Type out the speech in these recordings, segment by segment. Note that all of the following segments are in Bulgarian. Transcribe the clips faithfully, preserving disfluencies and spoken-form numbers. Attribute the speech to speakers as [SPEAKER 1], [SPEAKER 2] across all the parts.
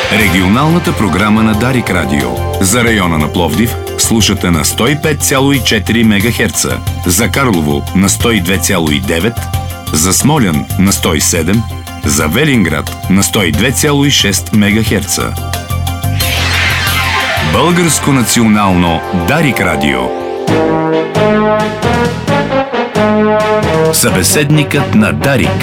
[SPEAKER 1] Регионалната програма на Дарик Радио. За района на Пловдив слушате на сто и пет цяло и четири мегахерца, за Карлово на сто и две цяло и девет, за Смолян на сто и седем, за Велинград на сто и две цяло и шест мегахерца. Българско национално Дарик Радио. Събеседникът на Дарик.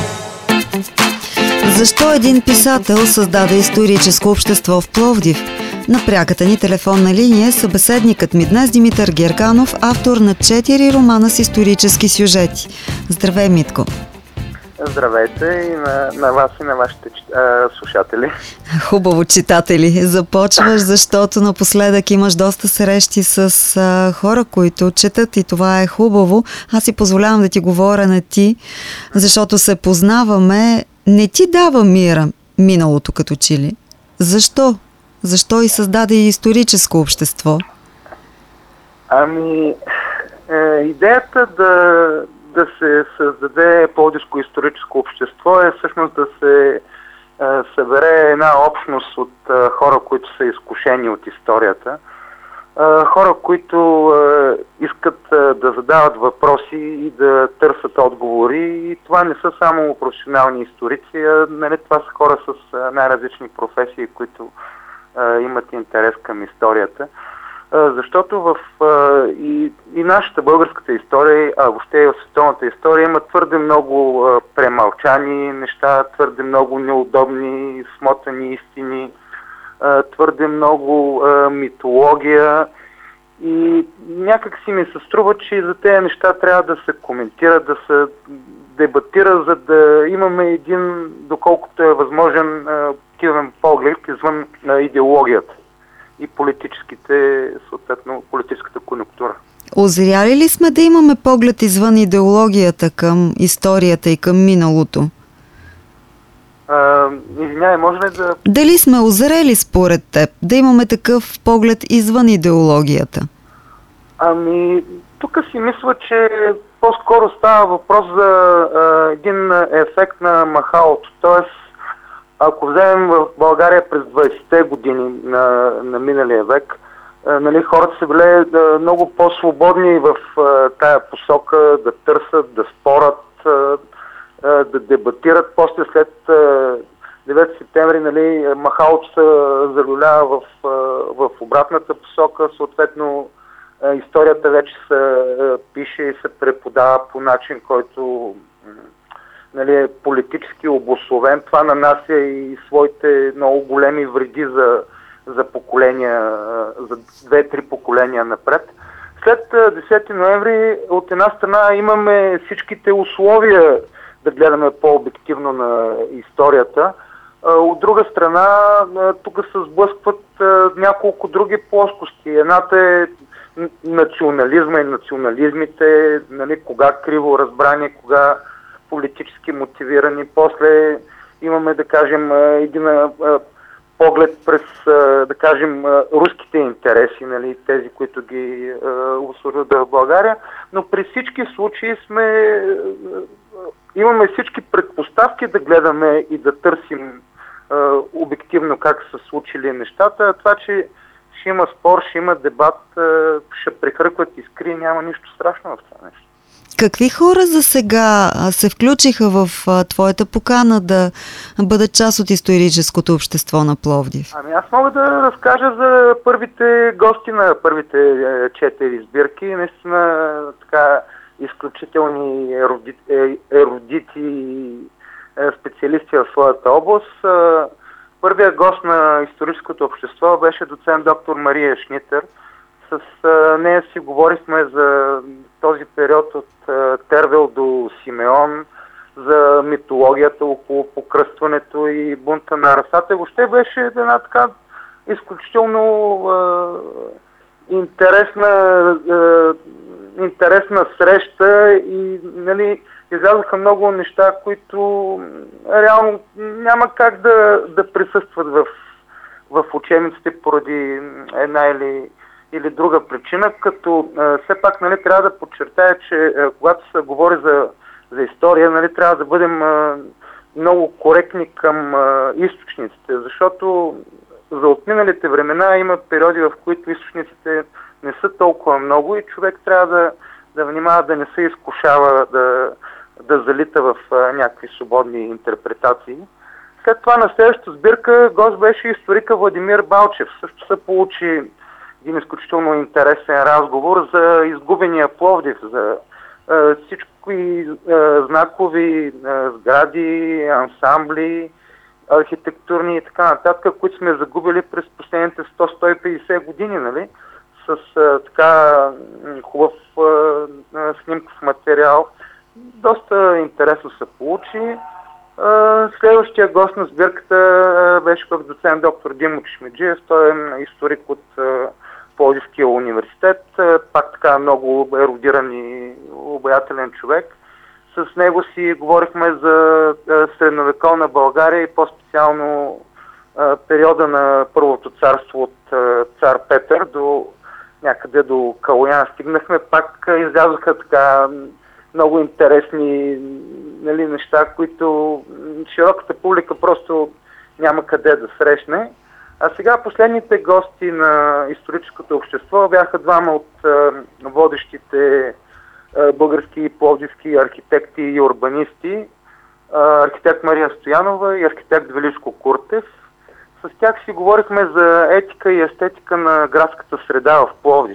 [SPEAKER 2] Защо един писател създаде историческо общество в Пловдив? На пряката ни телефонна линия е събеседникът ми днес Димитър Герганов, автор на четири романа с исторически сюжети. Здравей, Митко!
[SPEAKER 3] Здравейте и на, на вас и на вашите а, слушатели.
[SPEAKER 2] Хубаво, читатели. Започваш, защото напоследък имаш доста срещи с а, хора, които четат и това е хубаво. Аз си позволявам да ти говоря на ти, защото се познаваме. Не ти дава мира миналото като чили. Защо? Защо и създаде историческо общество?
[SPEAKER 3] Ами, е, идеята да, да се създаде Пловдивско историческо общество е всъщност да се е, събере една общност от е, хора, които са изкушени от историята. Е, хора, които е, искат е, да задават въпроси и да търсят отговори. И това не са само професионални историци, а нали, това са хора с е, най-различни професии, които е, имат интерес към историята. Е, защото в е, и, и нашата българската история, а въобще и в световната история има твърде много е, премълчани неща, твърде много неудобни, смотани истини, твърде много а, митология и някак си ми се струва, че за тези неща трябва да се коментира, да се дебатира, за да имаме един, доколкото е възможен, активен поглед извън а, идеологията и политическите, съответно, политическата конюнктура.
[SPEAKER 2] Озряли ли сме да имаме поглед извън идеологията към историята и към миналото?
[SPEAKER 3] Uh, извинявай, може ли да...
[SPEAKER 2] Дали сме озрели според теб да имаме такъв поглед извън идеологията?
[SPEAKER 3] Ами, тук си мисля, че по-скоро става въпрос за uh, един ефект на махалото. Тоест, ако вземем в България през двайсетте години на, на миналия век, uh, нали, хората са били uh, много по-свободни в uh, тая посока да търсят, да спорят, uh, да дебатират. После след девети септември, нали, махалото се зарулява в, в обратната посока. Съответно, историята вече се пише и се преподава по начин, който, нали, е политически обусловен. Това нанася и своите много големи вреди за, за поколения, за две-три поколения напред. След десети ноември от една страна имаме всичките условия да гледаме по-обективно на историята. От друга страна, тук се сблъскват няколко други плоскости. Едната е национализма и национализмите, нали, кога криво разбрани, кога политически мотивирани. После имаме, да кажем, един поглед през, да кажем, руските интереси, нали, тези, които ги обслужват в България. Но при всички случаи сме... имаме всички предпоставки да гледаме и да търсим е, обективно как са случили нещата. Това, че ще има спор, ще има дебат, е, ще прехъркват искри, няма нищо страшно в това нещо.
[SPEAKER 2] Какви хора за сега се включиха в а, твоята покана да бъдат част от историческото общество на Пловдив?
[SPEAKER 3] Ами аз мога да разкажа за първите гости на първите е, четири сбирки. Наистина така изключителни ерудити, ерудити и специалисти в своята област. Първият гост на историческото общество беше доцент доктор Мария Шнитер. С нея си говорихме за този период от Тервел до Симеон, за митологията около покръстването и бунта на расата. Въобще беше една така изключително е, интересна е, интересна среща и, нали, излязоха много неща, които реално няма как да, да присъстват в, в учебниците поради една или, или друга причина, като а, все пак, нали, трябва да подчертая, че а, когато се говори за, за история, нали, трябва да бъдем а, много коректни към а, източниците, защото за отминалите времена има периоди, в които източниците не са толкова много и човек трябва да, да внимава да не се изкушава да, да залита в а, някакви свободни интерпретации. След това на следващата сбирка гост беше историка Владимир Балчев. Също се получи един изключително интересен разговор за изгубения Пловдив, за а, всички а, знакови а, сгради, ансамбли, архитектурни и така нататък, които сме загубили през последните сто до сто и петдесет години, нали? С а, така хубав а, снимков материал. Доста интересно се получи. А, следващия гост на сбирката а, беше пък доцент доктор Димо Чешмеджиев. Той е историк от а, Пловдивския университет. А, пак така много ерудиран и обаятелен човек. С него си говорихме за а, средновековна България и по-специално а, периода на Първото царство от а, цар Петър до някъде до Калоян. Стигнахме, пак а, излязоха така много интересни, нали, неща, които широката публика просто няма къде да срещне. А сега последните гости на историческото общество бяха двама от а, водещите български и пловдивски архитекти и урбанисти, архитект Мария Стоянова и архитект Величко Куртев. С тях си говорихме за етика и естетика на градската среда в Пловдив.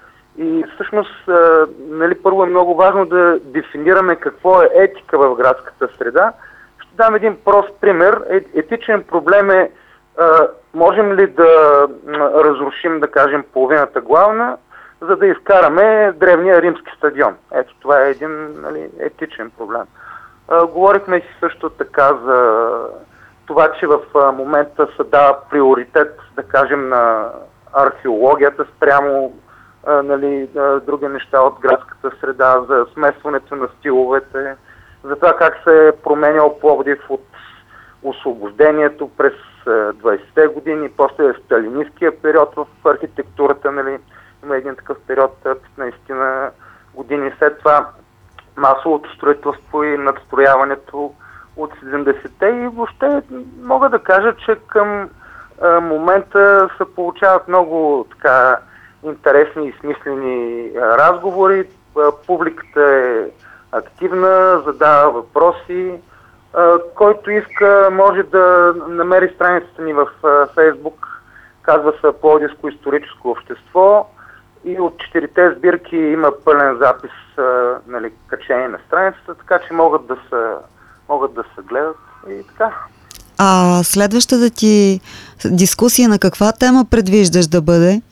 [SPEAKER 3] И всъщност, нали, първо е много важно да дефинираме какво е етика в градската среда. Ще дам един прост пример. Е, етичен проблем е, можем ли да разрушим, да кажем, половината главна, за да изкараме древния римски стадион. Ето, това е един, нали, етичен проблем. А, говорихме си също така за това, че в а, момента се дава приоритет, да кажем, на археологията спрямо а, нали, а, други неща от градската среда, за смесването на стиловете, за това как се е променял Пловдив от освобождението през двайсетте години, после сталинистския период в архитектурата, нали. Има един такъв период, петнайсет години след това масовото строителство и надстрояването от седемдесетте и въобще мога да кажа, че към а, момента се получават много така интересни и смислени а, разговори. А, публиката е активна, задава въпроси. А, който иска, може да намери страницата ни в а, Фейсбук, казва се Пловдивско историческо общество. И от четирите сбирки има пълен запис, а, нали, качение на страницата, така че могат да се, могат да се гледат и така.
[SPEAKER 2] А следващата ти дискусия на каква тема предвиждаш да бъде?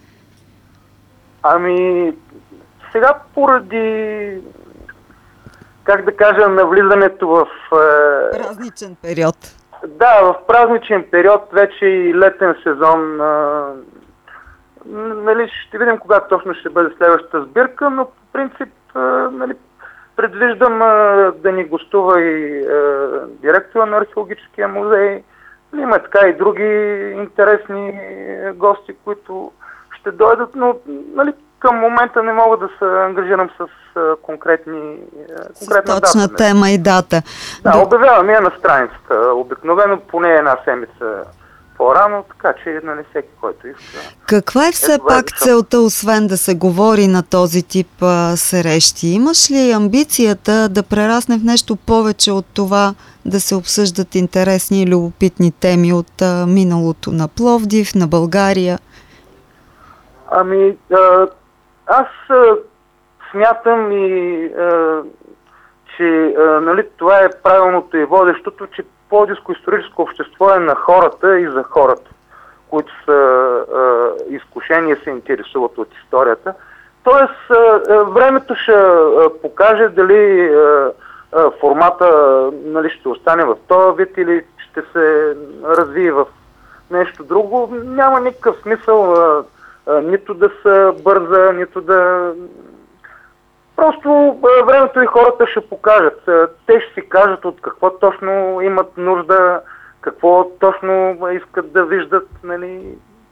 [SPEAKER 3] Ами, сега поради, как да кажа, навлизането в... Е...
[SPEAKER 2] празничен период.
[SPEAKER 3] Да, в празничен период, вече и летен сезон... Е... Нали, ще видим кога точно ще бъде следващата сбирка, но по принцип, нали, предвиждам а, да ни гостува и а, директора на археологическия музей. Има така и други интересни гости, които ще дойдат, но, нали, към момента не мога да се ангажирам с а, конкретни конкретна
[SPEAKER 2] с точна
[SPEAKER 3] дата,
[SPEAKER 2] тема и дата.
[SPEAKER 3] Да, да. Обявявам я на страницата. Обикновено поне една седмица по-рано, така че, нали, всеки, който иска.
[SPEAKER 2] Каква е все
[SPEAKER 3] е,
[SPEAKER 2] пак
[SPEAKER 3] е,
[SPEAKER 2] целта, освен да се говори на този тип а, срещи? Имаш ли амбицията да прерасне в нещо повече от това да се обсъждат интересни и любопитни теми от а, миналото на Пловдив, на България?
[SPEAKER 3] Ами, а, аз а, смятам и а, че, а, нали, това е правилното и водещото, че Пловдивско историческо общество е на хората и за хората, които са а, изкушени и се интересуват от историята. Тоест, а, времето ще а, покаже дали а, а, формата, нали, ще остане в този вид или ще се развие в нещо друго. Няма никакъв смисъл а, а, нито да се бърза, нито да... Просто времето и хората ще покажат. Те ще си кажат от какво точно имат нужда, какво точно искат да виждат. Нали.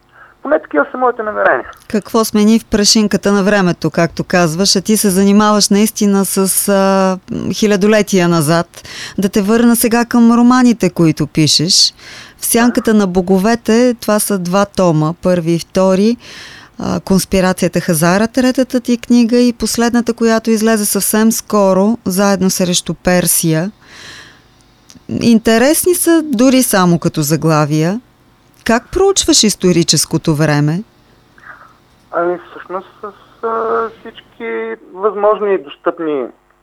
[SPEAKER 3] поне такива са моите намерения.
[SPEAKER 2] Какво смени в прашинката на времето, както казваш, а ти се занимаваш наистина с а, хилядолетия назад. Да те върна сега към романите, които пишеш. В сянката на боговете, това са два тома, първи и втори. А, Конспирацията Хазара, третата ти книга, и последната, която излезе съвсем скоро, Заедно срещу Персия. Интересни са дори само като заглавия. Как проучваш историческото време?
[SPEAKER 3] Ами всъщност с а, всички възможни и достъпни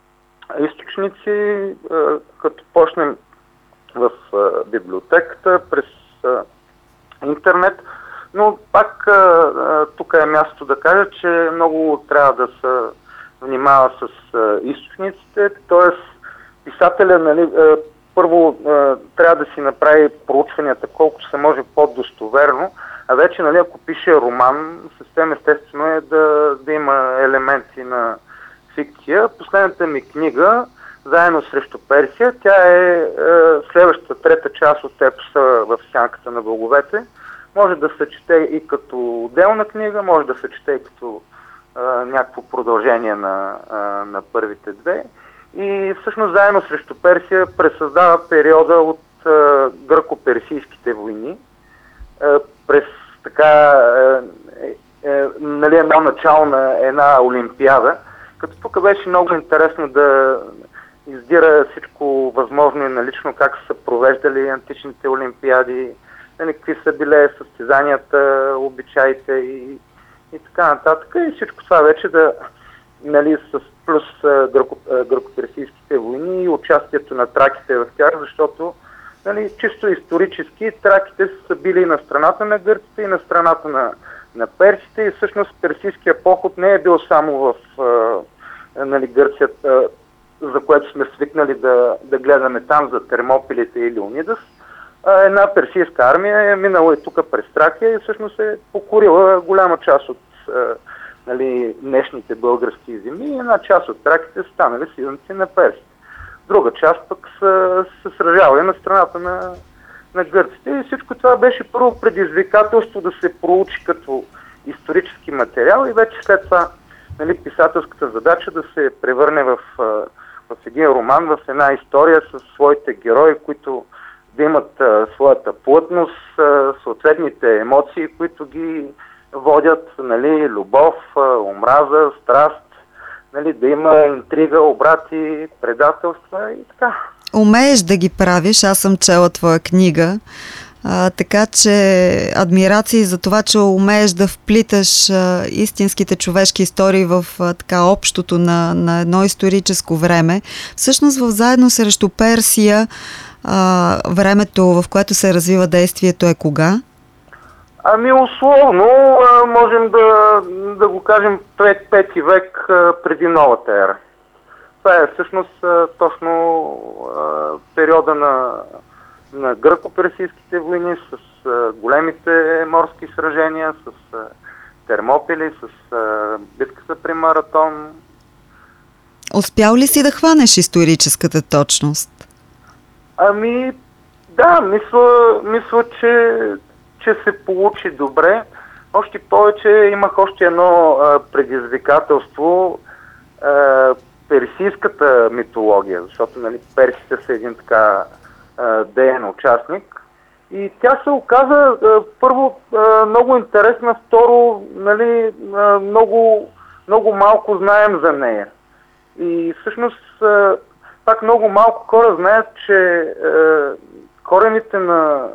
[SPEAKER 3] източници, а, като почнем в а, библиотеката, през а, интернет, но пак а, а, тук е място да кажа, че много трябва да се внимава с а, източниците, т.е. писателя, нали, а, първо а, трябва да си направи проучванията колкото се може по-достоверно, а вече, нали, ако пише роман, съвсем естествено е да, да има елементи на фикция. Последната ми книга, Заедно срещу Персия, тя е, е следващата трета част от епоса в Сянката на боговете. Може да се чете и като отделна книга, може да се чете и като е, някакво продължение на, е, на първите две. И всъщност Заедно срещу Персия пресъздава периода от е, гръко-персийските войни, е, през така е, е, нали, едно начало на една олимпиада, като тук беше много интересно да издира всичко възможно и налично, как са провеждали античните олимпиади, нали, какви са били състезанията, обичаите и, и така нататък. И всичко това вече да, нали, с плюс гръко, гръко-персийските войни и участието на траките в тях, защото, нали, чисто исторически траките са били на страната на гърците и на страната на, на персите, и всъщност персийския поход не е бил само в а, нали, Гърция, а, за което сме свикнали да, да гледаме там за Термопилите или Леонидас. А, една персийска армия е минала и тук през Тракия и всъщност е покорила голяма част от а, нали, днешните български земи, и една част от траките са станали съюзници на персите. Друга част пък са се сражавали на страната на, на гърците, и всичко това беше първо предизвикателство да се проучи като исторически материал и вече след това, нали, писателската задача да се превърне в, в един роман, в една история с своите герои, които да имат а, своята плътност, а, съответните емоции, които ги водят, нали, любов, а, омраза, страст, нали, да има интрига, обрати, предателства и така.
[SPEAKER 2] Умееш да ги правиш, аз съм чела твоя книга, а, така че адмирации за това, че умееш да вплиташ а, истинските човешки истории в а, така общото на, на едно историческо време. Всъщност в Заедно срещу Персия а, времето, в което се развива действието, е кога?
[SPEAKER 3] Ами условно а, можем да, да го кажем пред пети век а, преди новата ера. Това е всъщност а, точно а, периода на, на гръко-персийските войни с а, големите морски сражения, с а, Термопили, с а, битката при Маратон.
[SPEAKER 2] Успял ли си да хванеш историческата точност?
[SPEAKER 3] Ами да, мисля, мисля че че се получи добре. Още повече имах още едно а, предизвикателство, а, персийската митология, защото, нали, персите са един така а, деен участник. И тя се оказа а, първо а, много интересна, второ, нали, а, много, много малко знаем за нея. И всъщност а, пак много малко хора знаят, че а, корените на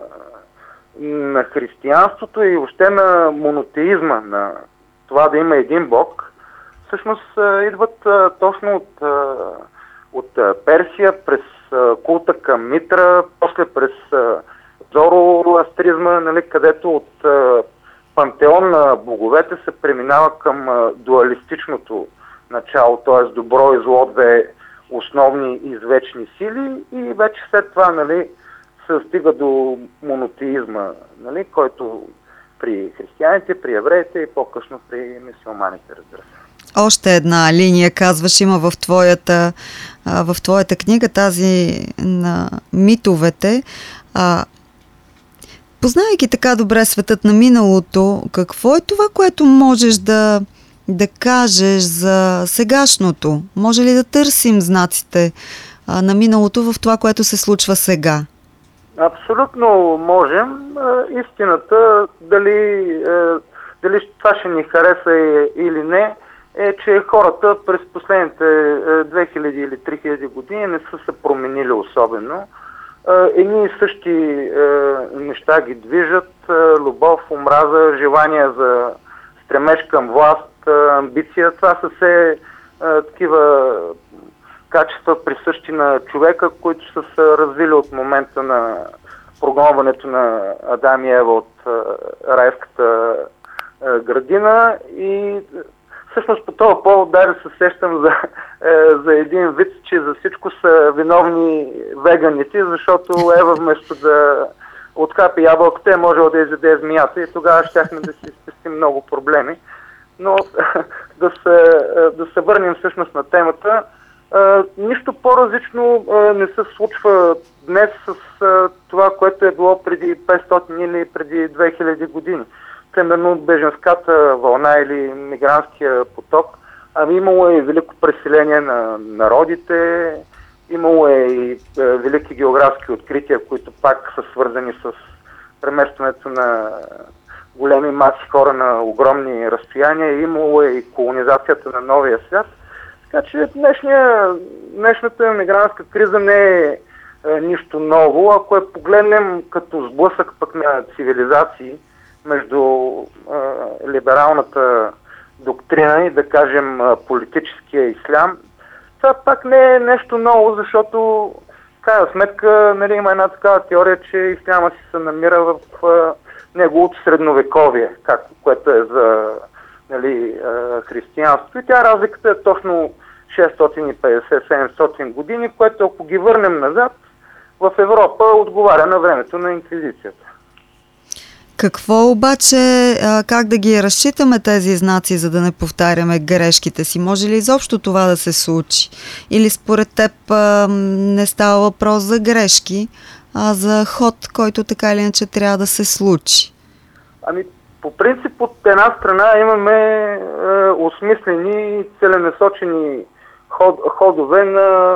[SPEAKER 3] на християнството и въобще на монотеизма, на това да има един бог, всъщност идват а, точно от, а, от а, Персия, през а, култа към Митра, после през а, зороастризма, нали, където от а, пантеон на боговете се преминава към а, дуалистичното начало, т.е. добро и зло, две основни извечни сили, и вече след това, нали, се стига до монотеизма, нали, който при християните, при евреите и по-късно при мюсюлманите, разбира се.
[SPEAKER 2] Още една линия, казваш, има в твоята, в твоята книга, тази на митовете. А, Познавайки така добре светът на миналото, какво е това, което можеш да, да кажеш за сегашното? Може ли да търсим знаците а, на миналото в това, което се случва сега?
[SPEAKER 3] Абсолютно можем. Истината, дали, дали това ще ни хареса или не, е, че хората през последните две хиляди или три хиляди години не са се променили особено. Едни и същи неща ги движат: любов, омраза, желание за стремеж към власт, амбиция. Това са все такива качества, присъщи на човека, които са се развили от момента на прогонването на Адам и Ева от райската градина. И всъщност по този повод даже се сещам за, за един вид, че за всичко са виновни веганите, защото Ева вместо да откапи ябълката е можела да изяде змията и тогава щяхме да си спестим много проблеми. Но да се, да се върнем всъщност на темата. Uh, нищо по-различно uh, не се случва днес с uh, това, което е било преди петстотин или преди две хиляди години. Примерно беженската вълна или мигрантския поток. Ами имало е и велико преселение на народите, имало е и uh, велики географски открития, които пак са свързани с преместването на големи маси хора на огромни разстояния, имало е и колонизацията на новия свят. Така че днешния, днешната мигрантска криза не е, е нищо ново. Ако я погледнем като сблъсък пък на цивилизации между е, либералната доктрина и, да кажем, политическия ислям, това пак не е нещо ново, защото в крайна сметка, нали, има една такава теория, че исляма си се намира в е, неговото средновековие, както, което е за, нали, християнство. И тя разликата е точно шестстотин и петдесет до седемстотин години, което ако ги върнем назад, в Европа отговаря на времето на инквизицията.
[SPEAKER 2] Какво обаче, как да ги разчитаме тези знаци, за да не повтаряме грешките си? Може ли изобщо това да се случи? Или според теб не става въпрос за грешки, а за ход, който така или иначе трябва да се случи?
[SPEAKER 3] Ами, по принцип, от една страна имаме е, осмислени, целенасочени ход, ходове на,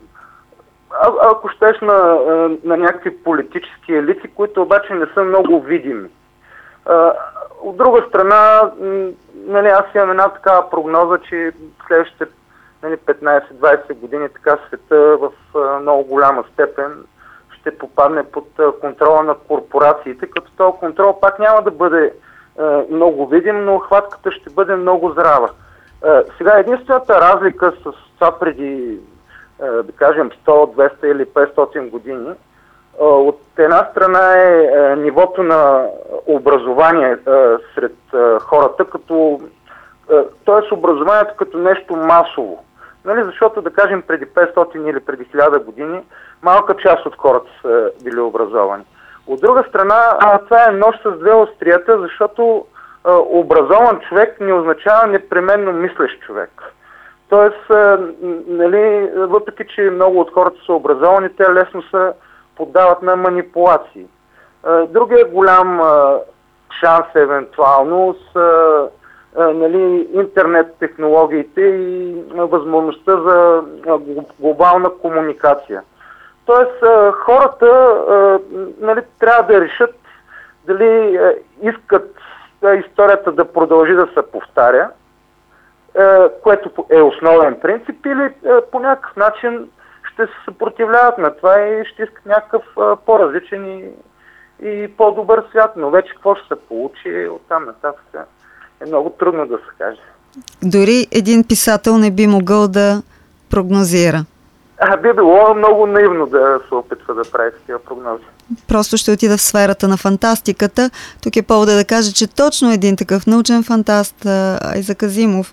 [SPEAKER 3] а, ако щеш, на, на някакви политически елити, които обаче не са много видими. А, от друга страна, нали, аз имам една такава прогноза, че следващите, нали, петнайсет-двайсет години така света в а, много голяма степен ще попадне под а, контрола на корпорациите, като този контрол пак няма да бъде много видим, но хватката ще бъде много здрава. Сега единствената разлика с това преди, да кажем, сто, двеста или петстотин години, от една страна е нивото на образование сред хората, като, т.е. образованието като нещо масово. Нали? Защото, да кажем, преди петстотин или преди хиляда години малка част от хората са били образовани. От друга страна, това е нож с две острията, защото а, образован човек не означава непременно мислещ човек. Тоест, а, нали, въпреки че много от хората са образовани, те лесно се поддават на манипулации. А, другия голям а, шанс евентуално с а, нали, интернет технологиите и а, възможността за а, глобална комуникация. Тоест, хората, нали, трябва да решат дали искат историята да продължи да се повтаря, което е основен принцип, или по някакъв начин ще се съпротивляват на това и ще искат някакъв по-различен и, и по-добър свят. Но вече какво ще се получи оттам нататък е много трудно да се каже.
[SPEAKER 2] Дори един писател не би могъл да прогнозира.
[SPEAKER 3] А, би било много наивно да се опитва да прави такива прогнози.
[SPEAKER 2] Просто ще отида в сферата на фантастиката. Тук е повода да кажа, че точно един такъв научен фантаст, Айзак Азимов,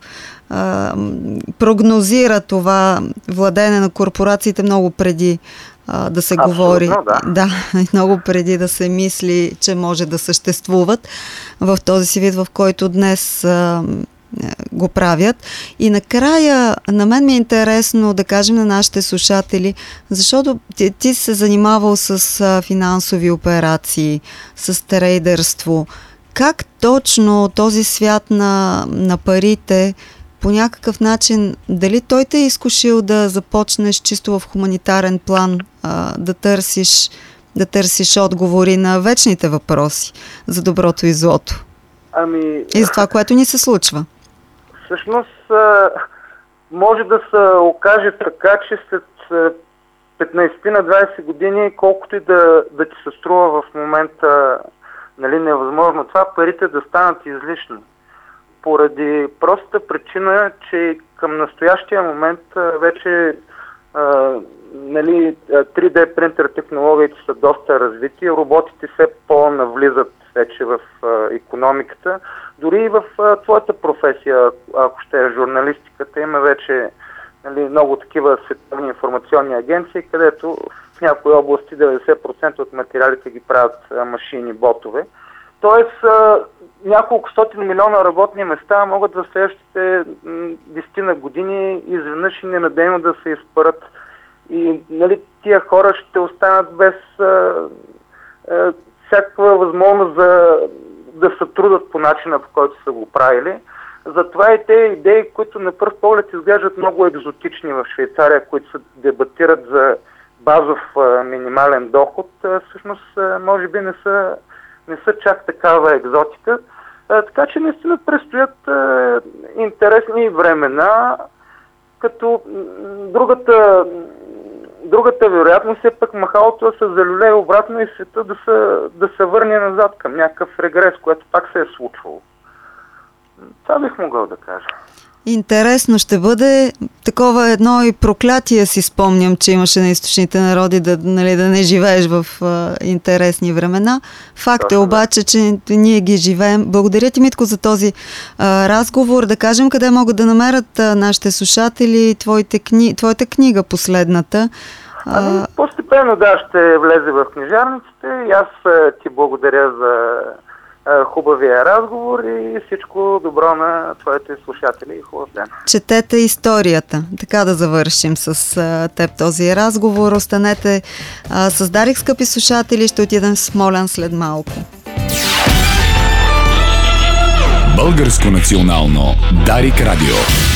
[SPEAKER 2] прогнозира това владеене на корпорациите много преди а, да се
[SPEAKER 3] Абсолютно,
[SPEAKER 2] говори.
[SPEAKER 3] Да.
[SPEAKER 2] да, много преди да се мисли, че може да съществуват в този си вид, в който днес а, го правят. И накрая, на мен ми е интересно да кажем на нашите слушатели, защото ти, ти се занимавал с а, финансови операции, с трейдърство. Как точно този свят на, на парите по някакъв начин, дали той те е изкушил да започнеш чисто в хуманитарен план а, да търсиш да търсиш отговори на вечните въпроси за доброто и злото?
[SPEAKER 3] Ами...
[SPEAKER 2] И за това, което ни се случва.
[SPEAKER 3] Всъщност, може да се окаже така, че след петнайсет на двайсет години, колкото и да, да ти се струва в момента, нали, невъзможно това, парите да станат излишни. Поради простата причина, че към настоящия момент вече а, нали, три Д принтер технологиите са доста развити, роботите все по-навлизат вече в а, икономиката. Дори и в а, твоята професия, ако ще е журналистиката, има вече, нали, много такива световни информационни агенции, където в някои области деветдесет процента от материалите ги правят а, машини, ботове. Тоест, а, няколко стотин милиона работни места могат в следващите десет години изведнъж и ненадейно да се изпарат. И, нали, тия хора ще останат без а, а, всякаква възможност за да се трудат по начина, по който са го правили. Затова и те идеи, които на пръв поглед изглеждат много екзотични в Швейцария, които се дебатират за базов а, минимален доход, а, всъщност а, може би не са, не са чак такава екзотика. А, така че наистина предстоят а, интересни времена, като другата Другата вероятност е пък махалото да се залюлее обратно и света да се, да се върне назад към някакъв регрес, което пак се е случвало. Това бих могъл да кажа.
[SPEAKER 2] Интересно ще бъде такова едно и проклятие, си спомням, че имаше на източните народи да, нали, да не живееш в а, интересни времена. Факт Точно, е обаче, че ние ги живеем. Благодаря ти, Митко, за този а, разговор. Да кажем къде могат да намерят а, нашите слушатели твоите кни... твоята книга последната.
[SPEAKER 3] А... Ами, постепенно да, ще влезе в книжарниците и аз а, ти благодаря за хубавия разговор и всичко добро на твоите слушатели и хубав ден.
[SPEAKER 2] Четете историята. Така да завършим с а, теб този разговор. Останете а, с Дарик, скъпи слушатели. Ще отидем в Смолян след малко.
[SPEAKER 1] Българско национално Дарик радио.